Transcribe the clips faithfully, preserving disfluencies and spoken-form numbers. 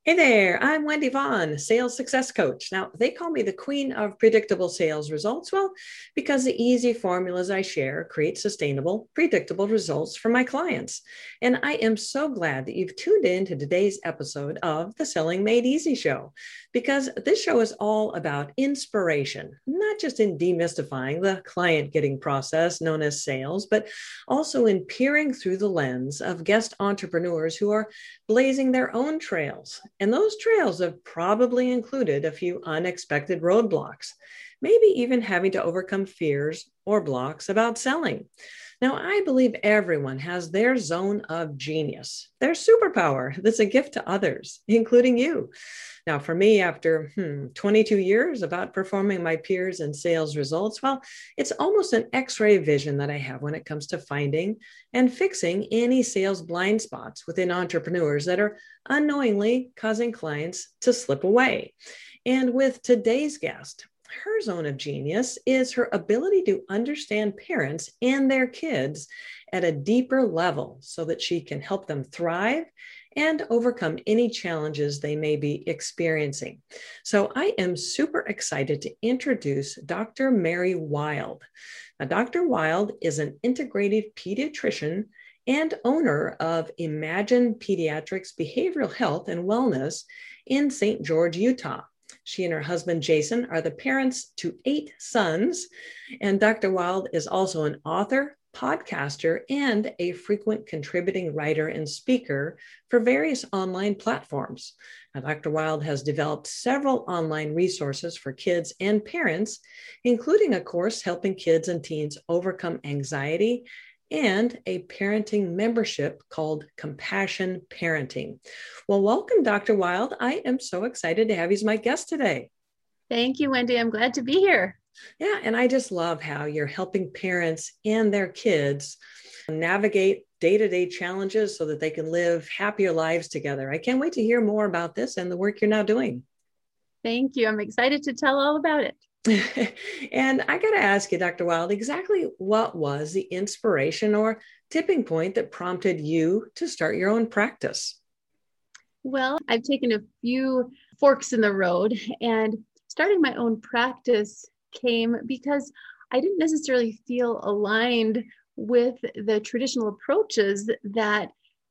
Hey there, I'm Wendy Vaughn, sales success coach. Now, they call me the queen of predictable sales results. Well, because the easy formulas I share create sustainable, predictable results for my clients. And I am so glad that you've tuned in to today's episode of the Selling Made Easy show, because this show is all about inspiration, not just in demystifying the client getting process known as sales, but also in peering through the lens of guest entrepreneurs who are blazing their own trails. And those trails have probably included a few unexpected roadblocks, maybe even having to overcome fears or blocks about selling. Now, I believe everyone has their zone of genius, their superpower that's a gift to others, including you. Now, for me, after hmm, twenty-two years of outperforming my peers in sales results, well, it's almost an X-ray vision that I have when it comes to finding and fixing any sales blind spots within entrepreneurs that are unknowingly causing clients to slip away. And with today's guest, her zone of genius is her ability to understand parents and their kids at a deeper level so that she can help them thrive and overcome any challenges they may be experiencing. So I am super excited to introduce Doctor Mary Wild. Now, Doctor Wild is an integrative pediatrician and owner of Imagine Pediatrics Behavioral Health and Wellness in Saint George, Utah. She and her husband, Jason, are the parents to eight sons. And Doctor Wild is also an author, podcaster, and a frequent contributing writer and speaker for various online platforms. Now, Doctor Wild has developed several online resources for kids and parents, including a course helping kids and teens overcome anxiety and a parenting membership called Compassion Parenting. Well, welcome, Doctor Wild. I am so excited to have you as my guest today. Thank you, Wendy. I'm glad to be here. Yeah, and I just love how you're helping parents and their kids navigate day-to-day challenges so that they can live happier lives together. I can't wait to hear more about this and the work you're now doing. Thank you. I'm excited to tell all about it. And I got to ask you, Doctor Wild, exactly what was the inspiration or tipping point that prompted you to start your own practice? Well, I've taken a few forks in the road, and starting my own practice came because I didn't necessarily feel aligned with the traditional approaches that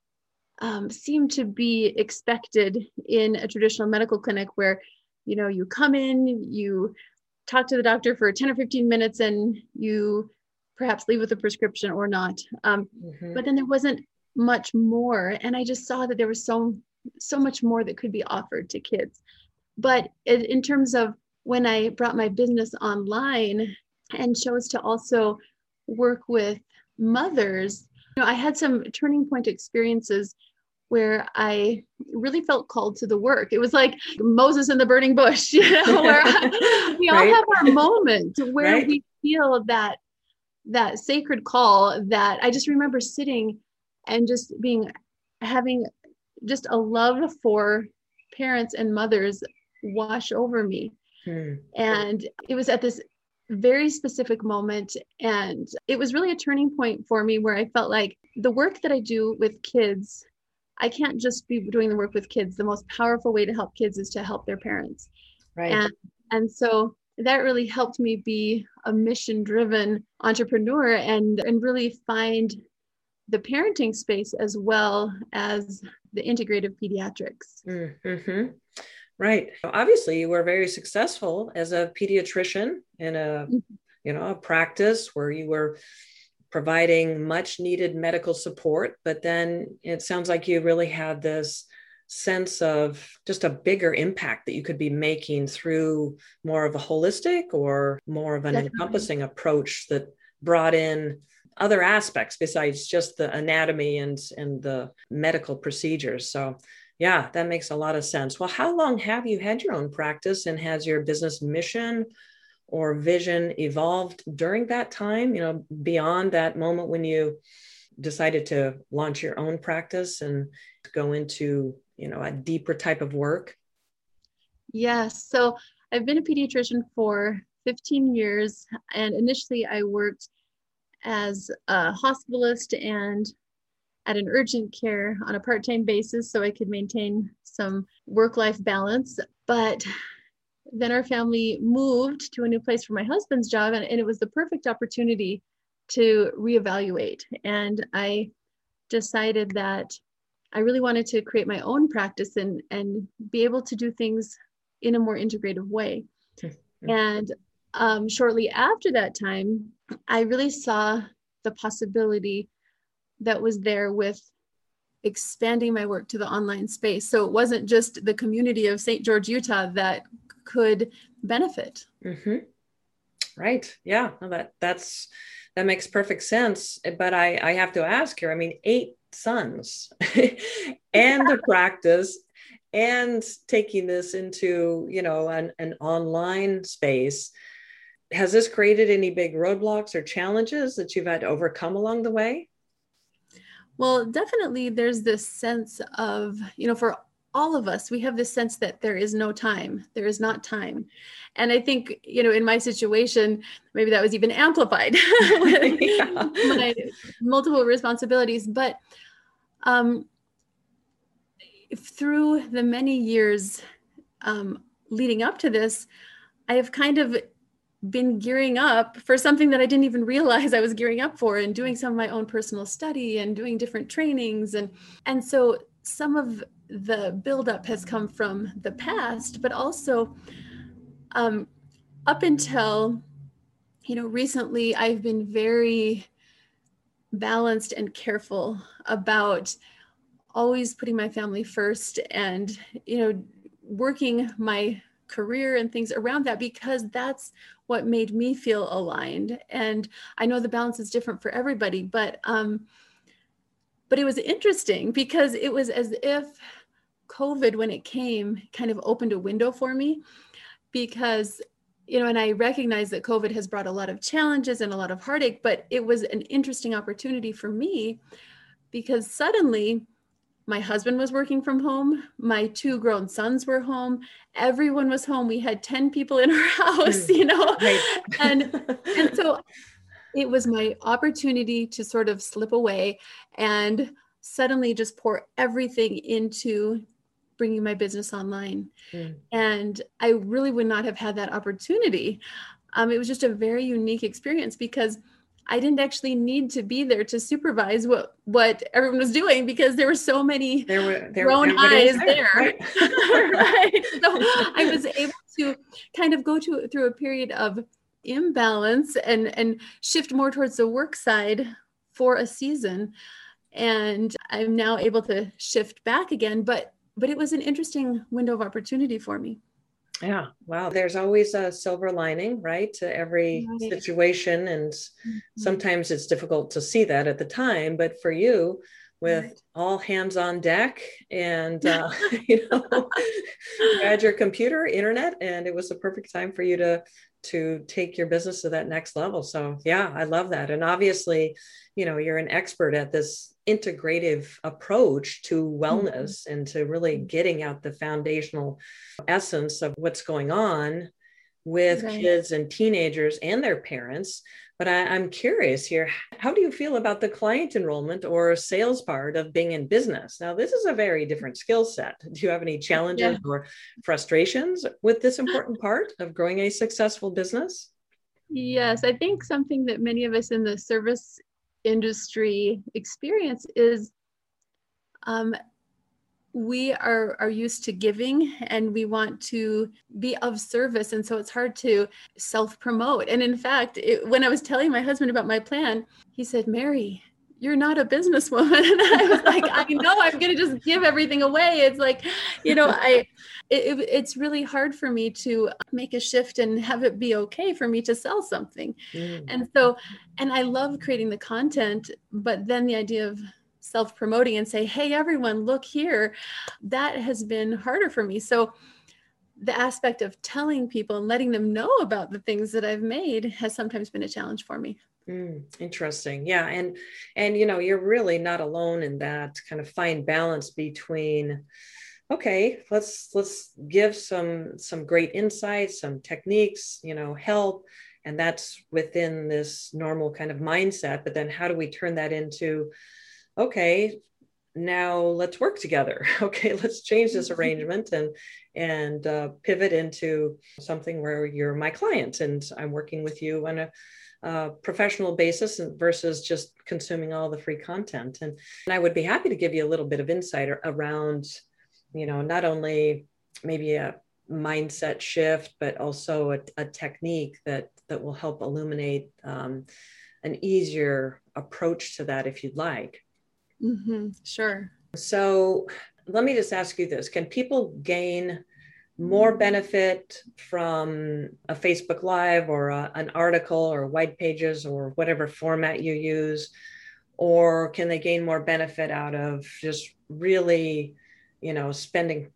um, seem to be expected in a traditional medical clinic where, you know, you come in, you talk to the doctor for ten or fifteen minutes, and you perhaps leave with a prescription or not. Um, mm-hmm. But then there wasn't much more. And I just saw that there was so, so much more that could be offered to kids. But it, in terms of when I brought my business online and chose to also work with mothers, you know, I had some turning point experiences where I really felt called to the work. It was like Moses in the burning bush, you know, where we all right. have our moment where right. we feel that, that sacred call that I just remember sitting and just being, having just a love for parents and mothers wash over me. Hmm. And it was at this very specific moment. And it was really a turning point for me where I felt like the work that I do with kids, I can't just be doing the work with kids. The most powerful way to help kids is to help their parents. Right. And, and so that really helped me be a mission-driven entrepreneur and, and really find the parenting space as well as the integrative pediatrics. Mm-hmm. Right. Obviously, you were very successful as a pediatrician in a, you know, a practice where you were providing much needed medical support, but then it sounds like you really had this sense of just a bigger impact that you could be making through more of a holistic or more of an Definitely. encompassing approach that brought in other aspects besides just the anatomy and, and the medical procedures. So yeah, that makes a lot of sense. Well, how long have you had your own practice, and has your business mission or vision evolved during that time, you know, beyond that moment when you decided to launch your own practice and go into, you know, a deeper type of work? Yes. So I've been a pediatrician for fifteen years. And initially I worked as a hospitalist and at an urgent care on a part-time basis so I could maintain some work-life balance. But then our family moved to a new place for my husband's job, and, and it was the perfect opportunity to reevaluate. And I decided that I really wanted to create my own practice and, and be able to do things in a more integrative way. Mm-hmm. And um, shortly after that time, I really saw the possibility that was there with expanding my work to the online space. So it wasn't just the community of Saint George, Utah that could benefit. Mm-hmm. Right. Yeah. Well, that that's that makes perfect sense. But I, I have to ask here, I mean, eight sons and a practice and taking this into, you know, an, an online space. Has this created any big roadblocks or challenges that you've had to overcome along the way? Well, definitely there's this sense of, you know, for all of us, we have this sense that there is no time, there is not time. And I think, you know, in my situation, maybe that was even amplified with yeah. my multiple responsibilities. But um, through the many years um, leading up to this, I have kind of been gearing up for something that I didn't even realize I was gearing up for, and doing some of my own personal study and doing different trainings. And, and so some of the buildup has come from the past, but also um, up until, you know, recently, I've been very balanced and careful about always putting my family first and, you know, working my career and things around that, because that's what made me feel aligned. And I know the balance is different for everybody, but um, but it was interesting because it was as if COVID, when it came, kind of opened a window for me, because, you know, and I recognize that COVID has brought a lot of challenges and a lot of heartache, but it was an interesting opportunity for me because suddenly my husband was working from home. My two grown sons were home. Everyone was home. We had ten people in our house, you know, right. and, and so it was my opportunity to sort of slip away and suddenly just pour everything into bringing my business online. Mm. And I really would not have had that opportunity. Um, it was just a very unique experience because I didn't actually need to be there to supervise what, what everyone was doing because there were so many there were, there, grown eyes there. there. Right. Right. So I was able to kind of go to, through a period of imbalance and, and shift more towards the work side for a season. And I'm now able to shift back again, but, but it was an interesting window of opportunity for me. Yeah. Wow. There's always a silver lining, right, to every right. situation. And mm-hmm. sometimes it's difficult to see that at the time, but for you, with right. all hands on deck and, uh, you know, you had your computer, internet, and it was the perfect time for you to, to take your business to that next level. So yeah, I love that. And obviously, you know, you're an expert at this integrative approach to wellness mm-hmm. and to really getting out the foundational essence of what's going on with right. kids and teenagers and their parents. But I, I'm curious here, how do you feel about the client enrollment or sales part of being in business? Now, this is a very different skill set. Do you have any challenges yeah. or frustrations with this important part of growing a successful business? Yes, I think something that many of us in the service industry experience is um, we are, are used to giving and we want to be of service. And so it's hard to self-promote. And in fact, it, when I was telling my husband about my plan, he said, "Mary, you're not a businesswoman." And I was like, I know, I'm going to just give everything away. It's like, you know, I, it, it's really hard for me to make a shift and have it be okay for me to sell something. Mm. And so, and I love creating the content, but then the idea of self-promoting and say, "Hey, everyone, look here," that has been harder for me. So the aspect of telling people and letting them know about the things that I've made has sometimes been a challenge for me. Mm, interesting. Yeah. And, and, you know, you're really not alone in that kind of fine balance between, okay, let's, let's give some, some great insights, some techniques, you know, help. And that's within this normal kind of mindset. But then how do we turn that into okay, now let's work together. Okay, let's change this arrangement and and uh, pivot into something where you're my client and I'm working with you on a uh, professional basis versus just consuming all the free content. And, and I would be happy to give you a little bit of insight around, you know, not only maybe a mindset shift, but also a, a technique that that will help illuminate um, an easier approach to that if you'd like. Mm-hmm. Sure. So let me just ask you this. Can people gain more benefit from a Facebook Live or a, an article or white pages or whatever format you use? Or can they gain more benefit out of just really, you know, spending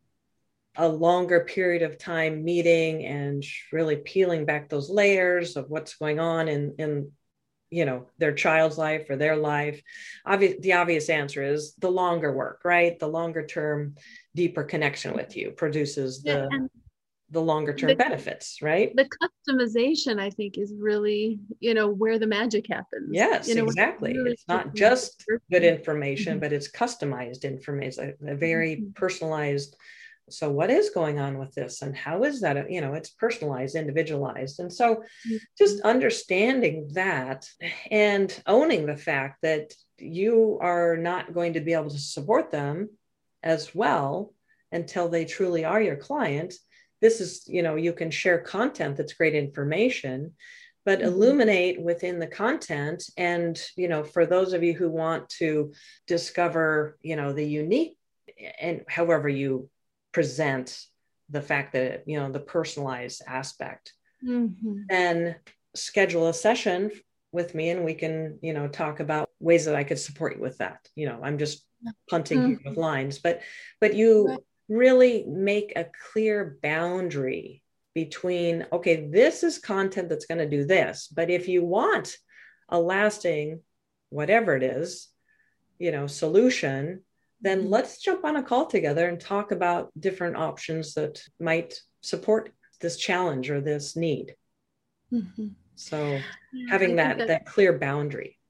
a longer period of time meeting and really peeling back those layers of what's going on in, in you know, their child's life or their life? Obvious, the obvious answer is the longer work, right? The longer term, deeper connection with you produces the, yeah, the longer term the, benefits, right? The customization, I think, is really, you know, where the magic happens. Yes, you know, exactly. Really it's not just good information, mm-hmm. but it's customized information, a, a very mm-hmm. personalized. So what is going on with this and how is that, you know, it's personalized, individualized. And so just understanding that and owning the fact that you are not going to be able to support them as well until they truly are your client. This is, you know, you can share content that's great information, but mm-hmm. illuminate within the content. And, you know, for those of you who want to discover, you know, the unique and however you present the fact that, you know, the personalized aspect, mm-hmm. then schedule a session with me and we can, you know, talk about ways that I could support you with that. You know, I'm just punting mm-hmm. here with lines, but, but you right. really make a clear boundary between, okay, this is content that's going to do this, but if you want a lasting, whatever it is, you know, solution, then let's jump on a call together and talk about different options that might support this challenge or this need. Mm-hmm. So yeah, having that, that, that clear boundary.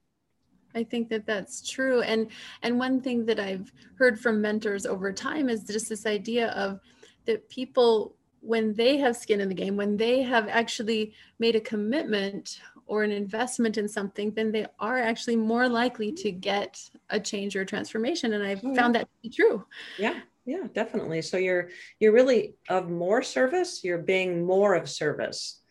I think that that's true. And, and one thing that I've heard from mentors over time is just this idea of that people, when they have skin in the game, when they have actually made a commitment or an investment in something, then they are actually more likely to get a change or transformation. And I've oh, found yeah. that to be true. Yeah, yeah, definitely. So you're you're really of more service. You're being more of service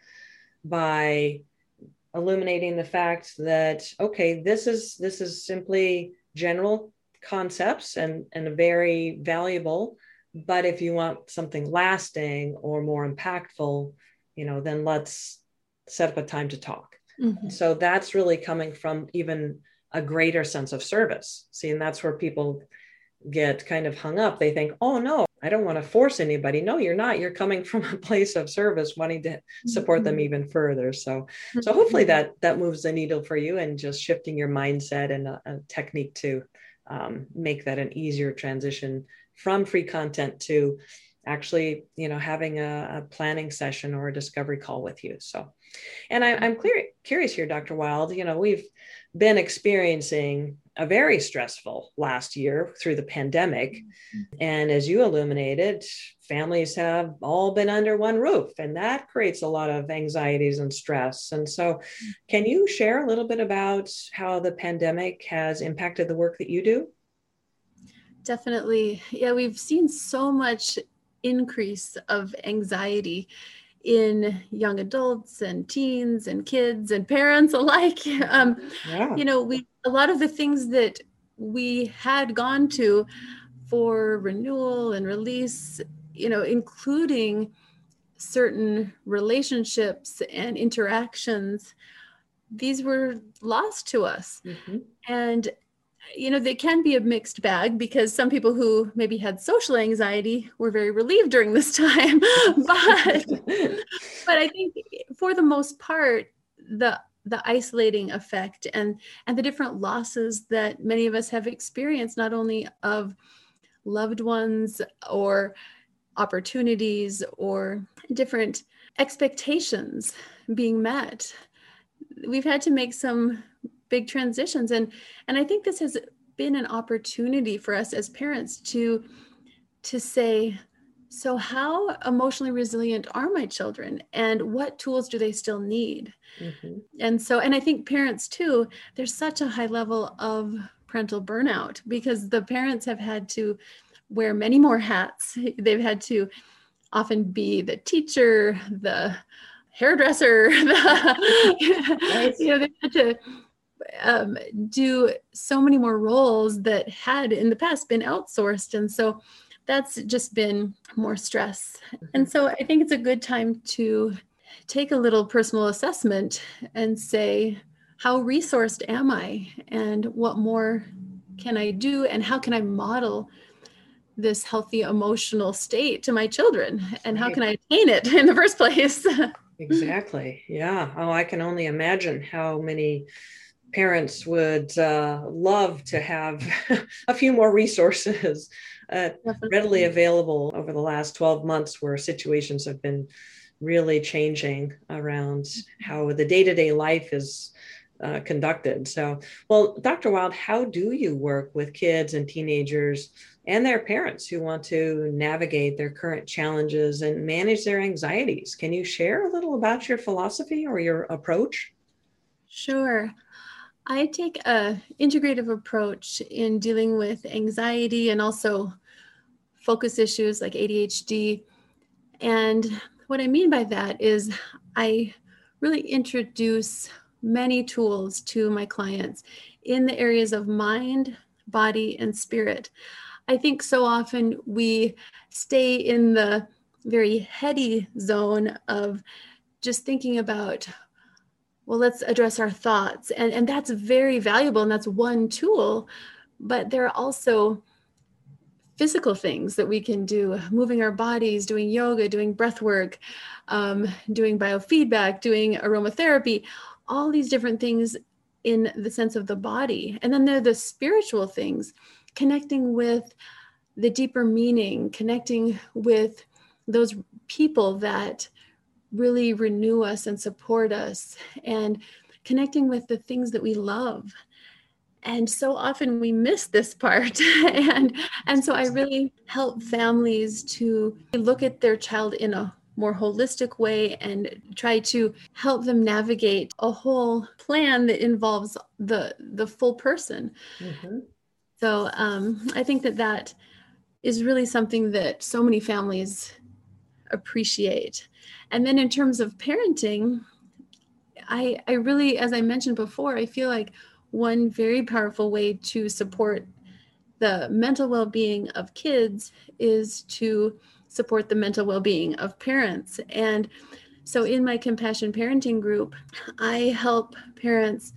by illuminating the fact that, okay, this is this is simply general concepts and, and very valuable. But if you want something lasting or more impactful, you know, then let's set up a time to talk. Mm-hmm. So that's really coming from even a greater sense of service. See, and that's where people get kind of hung up. They think, oh, no, I don't want to force anybody. No, you're not. You're coming from a place of service, wanting to support mm-hmm. them even further. So, mm-hmm. so hopefully that that moves the needle for you and just shifting your mindset and a, a technique to um, make that an easier transition from free content to actually, you know, having a, a planning session or a discovery call with you. So, and I, I'm clear, curious here, Doctor Wild, you know, we've been experiencing a very stressful last year through the pandemic. Mm-hmm. And as you illuminated, families have all been under one roof, and that creates a lot of anxieties and stress. And so can you share a little bit about how the pandemic has impacted the work that you do? Definitely. Yeah, we've seen so much increase of anxiety in young adults and teens and kids and parents alike. Um, yeah. You know, we a lot of the things that we had gone to for renewal and release, you know, including certain relationships and interactions, these were lost to us. Mm-hmm. And you know, they can be a mixed bag because some people who maybe had social anxiety were very relieved during this time. but, but I think for the most part, the the isolating effect and, and the different losses that many of us have experienced, not only of loved ones or opportunities or different expectations being met, we've had to make some big transitions. And, and I think this has been an opportunity for us as parents to, to say, so how emotionally resilient are my children and what tools do they still need? Mm-hmm. And so, and I think parents too, there's such a high level of parental burnout because the parents have had to wear many more hats. They've had to often be the teacher, the hairdresser, the, right. you know, they had to um, do so many more roles that had in the past been outsourced. And so that's just been more stress. Mm-hmm. And so I think it's a good time to take a little personal assessment and say, how resourced am I? And what more can I do? And how can I model this healthy emotional state to my children? And how can I attain it in the first place? Exactly. Yeah. Oh, I can only imagine how many parents would uh, love to have a few more resources uh, readily available over the last twelve months where situations have been really changing around how the day-to-day life is uh, conducted. So, well, Doctor Wild, how do you work with kids and teenagers and their parents who want to navigate their current challenges and manage their anxieties? Can you share a little about your philosophy or your approach? Sure. I take a integrative approach in dealing with anxiety and also focus issues like A D H D. And what I mean by that is I really introduce many tools to my clients in the areas of mind, body, and spirit. I think so often we stay in the very heady zone of just thinking about, well, let's address our thoughts. And, and that's very valuable. And that's one tool. But there are also physical things that we can do, moving our bodies, doing yoga, doing breath work, um, doing biofeedback, doing aromatherapy, all these different things in the sense of the body. And then there are the spiritual things, connecting with the deeper meaning, connecting with those people that really renew us and support us, and connecting with the things that we love. And so often we miss this part. and, and so I really help families to look at their child in a more holistic way and try to help them navigate a whole plan that involves the, the full person. Mm-hmm. So um, I think that that is really something that so many families appreciate. And then in terms of parenting, I, I really, as I mentioned before, I feel like one very powerful way to support the mental well-being of kids is to support the mental well-being of parents. And so in my Compassion Parenting group, I help parents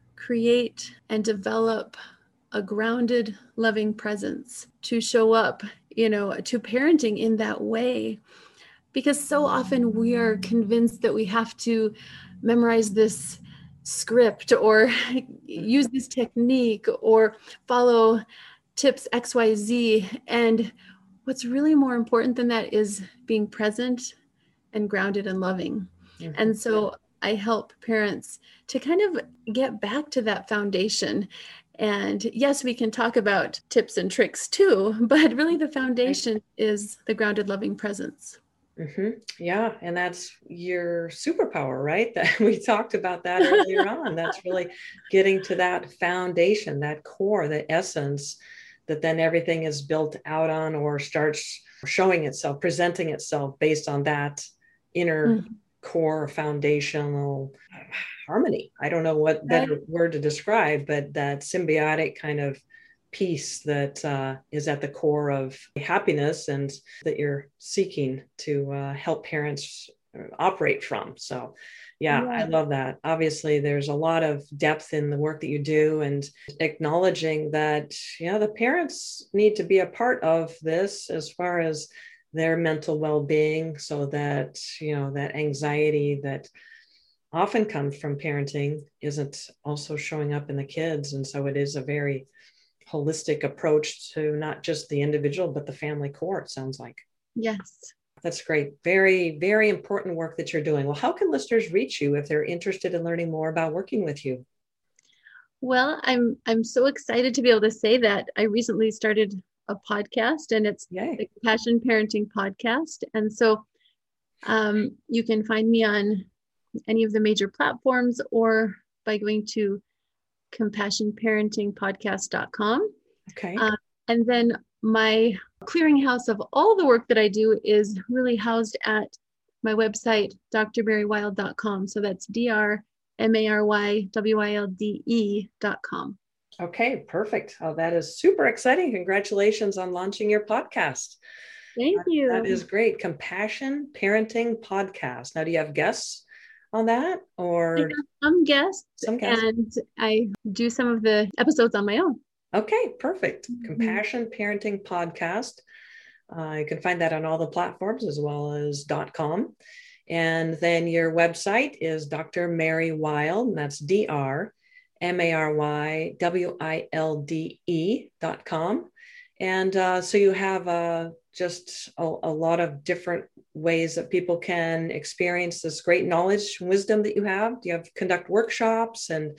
create and develop a grounded, loving presence to show up, you know, to parenting in that way. Because so often we are convinced that we have to memorize this script or use this technique or follow tips X Y Z. And what's really more important than that is being present and grounded and loving. Mm-hmm. And so I help parents to kind of get back to that foundation. And yes, we can talk about tips and tricks too, but really the foundation is the grounded, loving presence. Mm-hmm. Yeah. And that's your superpower, right? That we talked about that earlier on. That's really getting to that foundation, that core, that essence that then everything is built out on or starts showing itself, presenting itself based on that inner mm-hmm. core foundational harmony. I don't know what better right. word to describe, but that symbiotic kind of piece that uh, is at the core of happiness and that you're seeking to uh, help parents operate from. So yeah, yeah, I love that. Obviously, there's a lot of depth in the work that you do and acknowledging that, you know, the parents need to be a part of this as far as their mental well-being so that, you know, that anxiety that often comes from parenting isn't also showing up in the kids. And so it is a very holistic approach to not just the individual, but the family core, it sounds like. Yes. That's great. Very, very important work that you're doing. Well, how can listeners reach you if they're interested in learning more about working with you? Well, I'm I'm so excited to be able to say that I recently started a podcast, and it's Yay. the Compassion Parenting Podcast. And so um, you can find me on any of the major platforms or by going to compassion parenting podcast dot com. Okay. Uh, and then my clearinghouse of all the work that I do is really housed at my website, d r mary wilde dot com. So that's D R M A R Y W I L D E dot com. Okay, perfect. Oh, that is super exciting. Congratulations on launching your podcast. Thank That, you. that is great. Compassion Parenting Podcast. Now, do you have guests on that, or I have some guests, some guests? And I do some of the episodes on my own. Okay, perfect. Mm-hmm. Compassion Parenting Podcast. Uh, you can find that on all the platforms as well as .com. And then your website is Doctor Mary Wilde, and that's D R M A R Y W I L D E dot com. And uh, so you have uh, just a, a lot of different ways that people can experience this great knowledge, wisdom that you have. Do you have conduct workshops and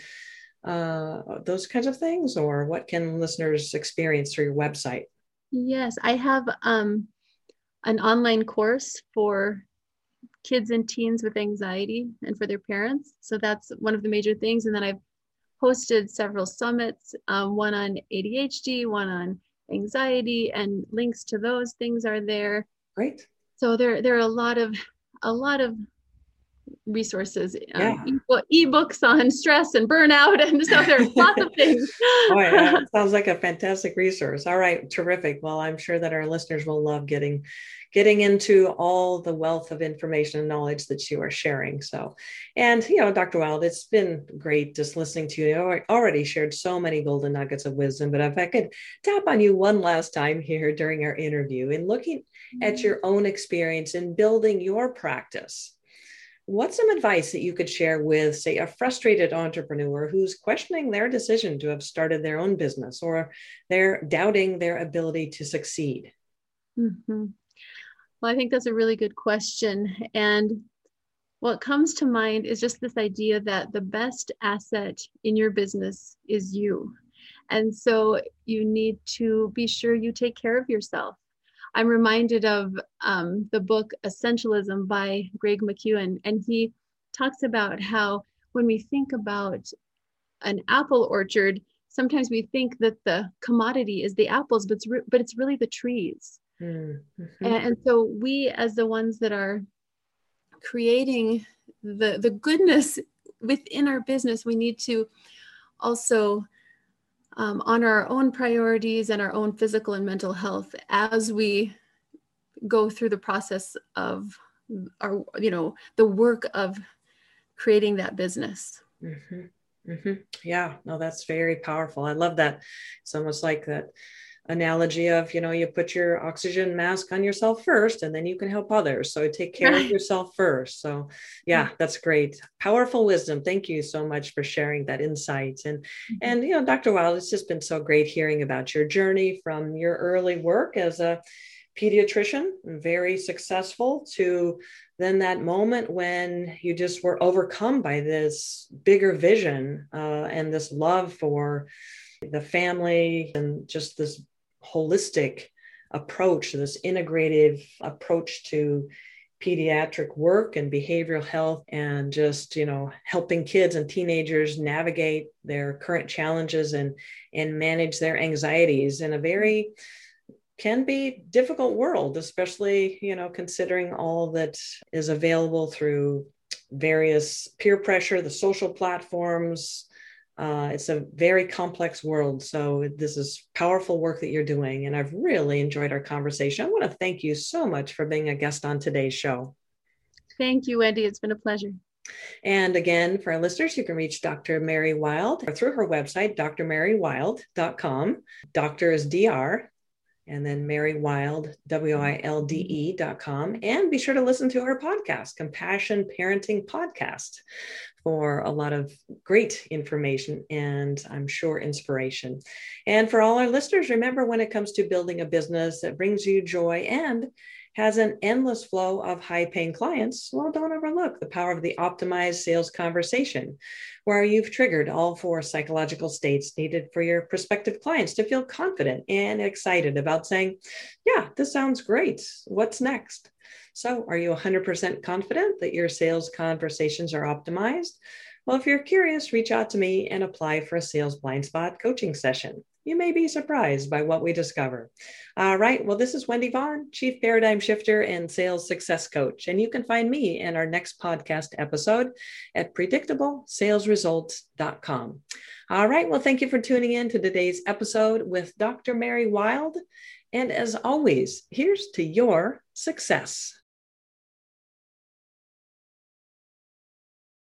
uh, those kinds of things, or what can listeners experience through your website? Yes, I have um, an online course for kids and teens with anxiety and for their parents. So that's one of the major things. And then I've hosted several summits, um, one on A D H D, one on anxiety, and links to those things are there. Great. So there, there are a lot of, a lot of resources, yeah. um, e- ebooks on stress and burnout, and so there's lots of things. Oh, yeah. Sounds like a fantastic resource. All right, terrific. Well, I'm sure that our listeners will love getting getting into all the wealth of information and knowledge that you are sharing. So, and you know, Doctor Wilde, it's been great just listening to you. You already shared so many golden nuggets of wisdom, but if I could tap on you one last time here during our interview in looking mm-hmm. at your own experience in building your practice. What's some advice that you could share with, say, a frustrated entrepreneur who's questioning their decision to have started their own business, or they're doubting their ability to succeed? Mm-hmm. Well, I think that's a really good question. And what comes to mind is just this idea that the best asset in your business is you. And so you need to be sure you take care of yourself. I'm reminded of um, the book Essentialism by Greg McKeown, and he talks about how when we think about an apple orchard, sometimes we think that the commodity is the apples, but it's, re- but it's really the trees. Mm-hmm. And, and so we, as the ones that are creating the, the goodness within our business, we need to also Um, honor our own priorities and our own physical and mental health as we go through the process of our, you know, the work of creating that business. Mm-hmm. Mm-hmm. Yeah, no, that's very powerful. I love that. It's almost like that analogy of, you know, you put your oxygen mask on yourself first, and then you can help others. So take care of yourself first. So yeah, that's great. Powerful wisdom. Thank you so much for sharing that insight. And, mm-hmm. and, you know, Doctor Wilde, it's just been so great hearing about your journey from your early work as a pediatrician, very successful, to then that moment when you just were overcome by this bigger vision uh, and this love for the family and just this holistic approach, this integrative approach to pediatric work and behavioral health, and just, you know, helping kids and teenagers navigate their current challenges and, and manage their anxieties in a very can be difficult world, especially, you know, considering all that is available through various peer pressure, the social platforms. Uh, it's a very complex world. So this is powerful work that you're doing. And I've really enjoyed our conversation. I want to thank you so much for being a guest on today's show. Thank you, Wendy. It's been a pleasure. And again, for our listeners, you can reach Doctor Mary Wilde through her website, D R mary wilde dot com. Doctor is D R, and then Mary Wilde, W I L D E dot com. And be sure to listen to her podcast, Compassion Parenting Podcast, for a lot of great information and I'm sure inspiration. And for all our listeners, remember, when it comes to building a business that brings you joy and has an endless flow of high-paying clients, well, don't overlook the power of the optimized sales conversation, where you've triggered all four psychological states needed for your prospective clients to feel confident and excited about saying, yeah, this sounds great. What's next? So are you one hundred percent confident that your sales conversations are optimized? Well, if you're curious, reach out to me and apply for a Sales Blind Spot coaching session. You may be surprised by what we discover. All right. Well, this is Wendy Vaughn, Chief Paradigm Shifter and Sales Success Coach. And you can find me in our next podcast episode at predictable sales results dot com. All right. Well, thank you for tuning in to today's episode with Doctor Mary Wild. And as always, here's to your success.